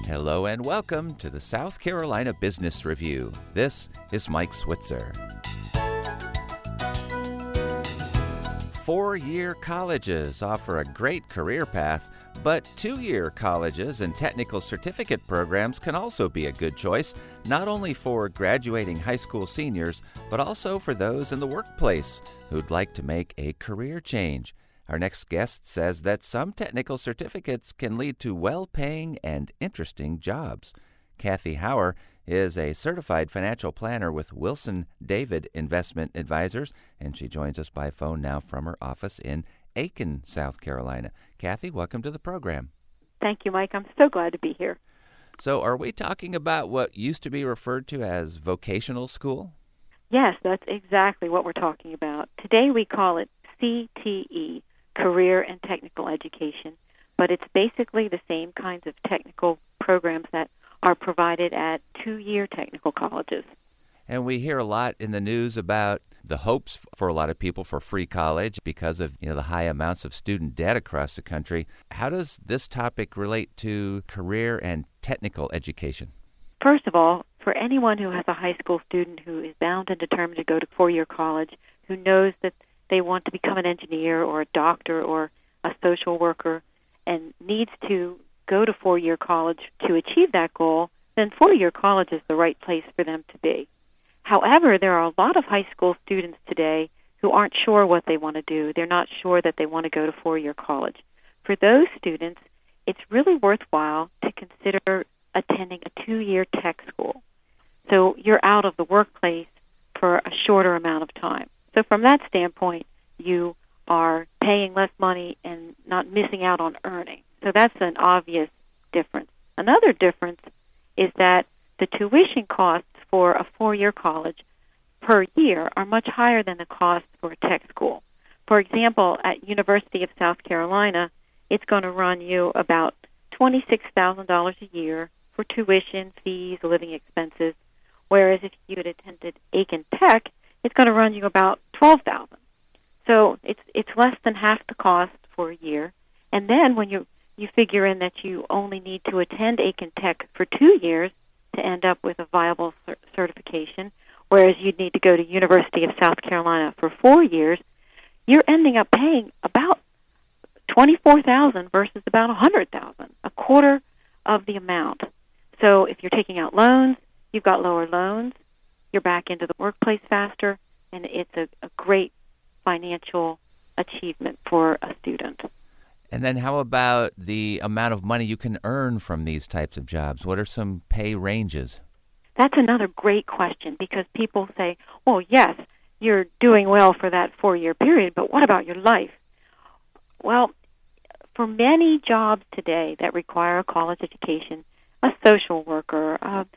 Hello and welcome to the South Carolina Business Review. This is Mike Switzer. 4-year colleges offer a great career path, but 2-year colleges and technical certificate programs can also be a good choice, not only for graduating high school seniors, but also for those in the workplace who'd like to make a career change. Our next guest says that some technical certificates can lead to well-paying and interesting jobs. Kathy Hauer is a certified financial planner with Wilson David Investment Advisors, and she joins us by phone now from her office in Aiken, South Carolina. Kathy, welcome to the program. Thank you, Mike. I'm so glad to be here. So are we talking about what used to be referred to as vocational school? Yes, that's exactly what we're talking about. Today we call it CTE, Career and Technical Education, but it's basically the same kinds of technical programs that are provided at 2-year technical colleges. And we hear a lot in the news about the hopes for a lot of people for free college because of the high amounts of student debt across the country. How does this topic relate to career and technical education? First of all, for anyone who has a high school student who is bound and determined to go to 4-year college, who knows that they want to become an engineer or a doctor or a social worker and needs to go to 4-year college to achieve that goal, then 4-year college is the right place for them to be. However, there are a lot of high school students today who aren't sure what they want to do. They're not sure that they want to go to 4-year college. For those students, it's really worthwhile to consider attending a 2-year tech school. So you're out of the workplace for a shorter amount of time. So from that standpoint, you are paying less money and not missing out on earning. So that's an obvious difference. Another difference is that the tuition costs for a 4-year college per year are much higher than the cost for a tech school. For example, at University of South Carolina, it's going to run you about $26,000 a year for tuition, fees, living expenses, whereas if you had attended Aiken Tech, it's going to run you about $12,000. So it's less than half the cost for a year. And then when you figure in that you only need to attend Aiken Tech for 2 years to end up with a viable certification, whereas you'd need to go to University of South Carolina for 4 years, you're ending up paying about $24,000 versus about $100,000, a quarter of the amount. So if you're taking out loans, you've got lower loans, you're back into the workplace faster, and it's a great financial achievement for a student. And then how about the amount of money you can earn from these types of jobs? What are some pay ranges? That's another great question because people say, well, yes, you're doing well for that 4-year period, but what about your life? Well, for many jobs today that require a college education, a social worker,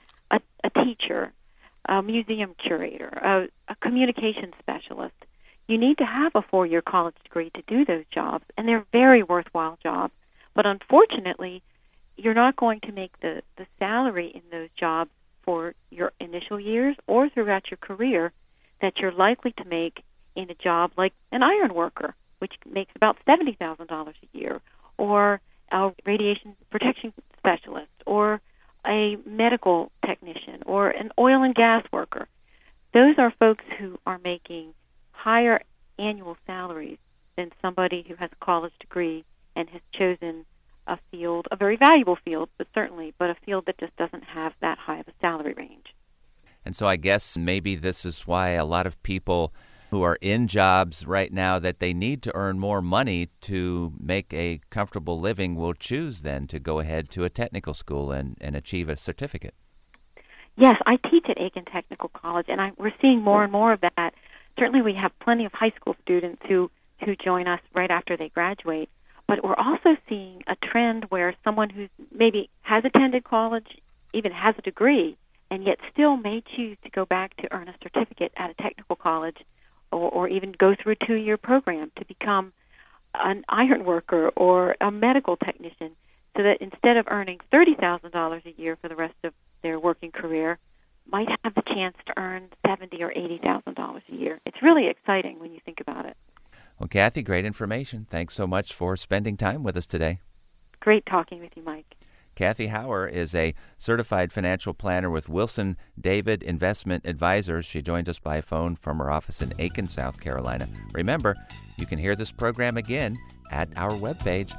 a teacher, a museum curator, a communications specialist, you need to have a 4-year college degree to do those jobs, and they're very worthwhile jobs. But unfortunately, you're not going to make the salary in those jobs for your initial years or throughout your career that you're likely to make in a job like an iron worker, which makes about $70,000 a year, or a radiation protection specialist, or a medical technician, or an oil and gas worker. Those are folks who are making higher annual salaries than somebody who has a college degree and has chosen a field, a very valuable field, but a field that just doesn't have that high of a salary range. And so I guess maybe this is why a lot of people who are in jobs right now that they need to earn more money to make a comfortable living will choose then to go ahead to a technical school and achieve a certificate. Yes, I teach at Aiken Technical College, and we're seeing more and more of that. Certainly we have plenty of high school students who join us right after they graduate, but we're also seeing a trend where someone who maybe has attended college, even has a degree, and yet still may choose to go back to earn a certificate at a technical college or even go through a 2-year program to become an iron worker or a medical technician, so that instead of earning $30,000 a year for the rest of their working career, might have the chance to earn $70,000 or $80,000 a year. It's really exciting when you think about it. Well, Kathy, great information. Thanks so much for spending time with us today. Great talking with you, Mike. Kathy Hauer is a certified financial planner with Wilson David Investment Advisors. She joined us by phone from her office in Aiken, South Carolina. Remember, you can hear this program again at our webpage,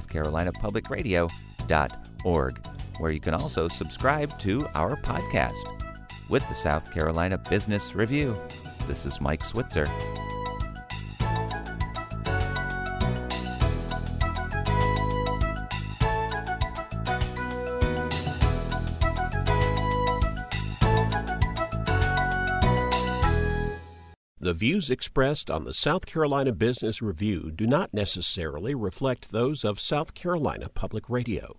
southcarolinapublicradio.org, where you can also subscribe to our podcast. With the South Carolina Business Review, this is Mike Switzer. The views expressed on the South Carolina Business Review do not necessarily reflect those of South Carolina Public Radio.